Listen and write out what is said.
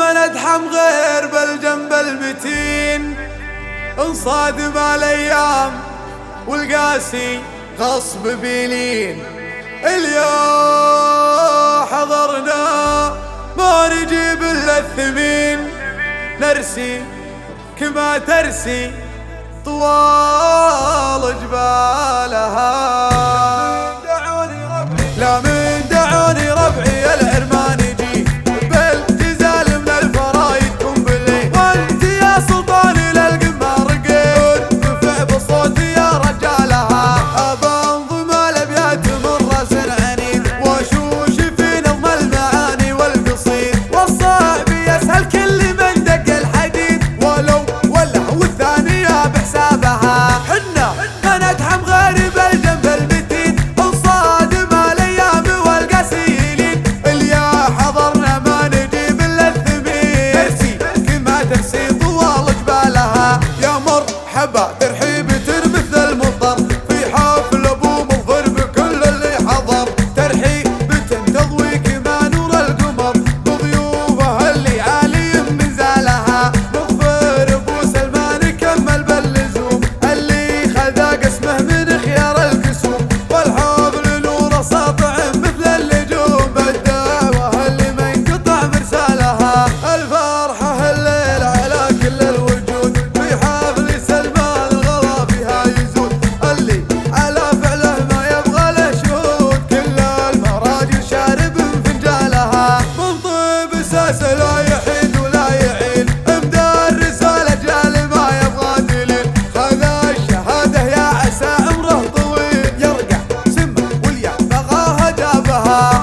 ما ندحم غير بالجنب المتين، انصادم الايام والقاسي غصب بيلين. اليوم حضرنا ما نجيب الا الثمين، نرسي كما ترسي طوال جبالها. لا من دعوني ربعي العرمان يجي بالجزال من الفرايد كومبلي، وانت يا سلطاني للقمة رقيت رفع بصوتي يا رجالها. بنظم الابيات من راس عنيد وشوش في نظم المعاني والقصيد، والصعب يسهل كل من دق الحديد ولو وله والثانية بحسابها. حنا ما ندحم غير بالجنب المتين، انصادم الايام والقاسيين. اليا حضرنا ما نجيب الا الثمين، ترسي كما ترسي طوال جبالها. يا مرحبا ترحيبة مثل المطر في حفل ابو مظفر بكل اللي حضر، ترحيبة تضوي كما نور القمر بضيوفه اللي عالي من زالها. مظفر ابو سلمان كمل باللزوم اللي خذا قسمه من خيار القسوم، والحفل نور ساطع مثل النجوم بالدعوة اللي ما ينقطع مرسالها. الفرحة الليل على كل الوجود في حفل سلمان، الغلا فيها يزود اللي على فعله ما يبغى له شهود، كل المراجل شارب فنجالها. من طيب اساس لا يحيد ولا يعيد، مدرس الاجيال ما يبغى دليل، خذ الشهاده يا عسى عمره طويل، يرقع سمه واليا بغاها جابها.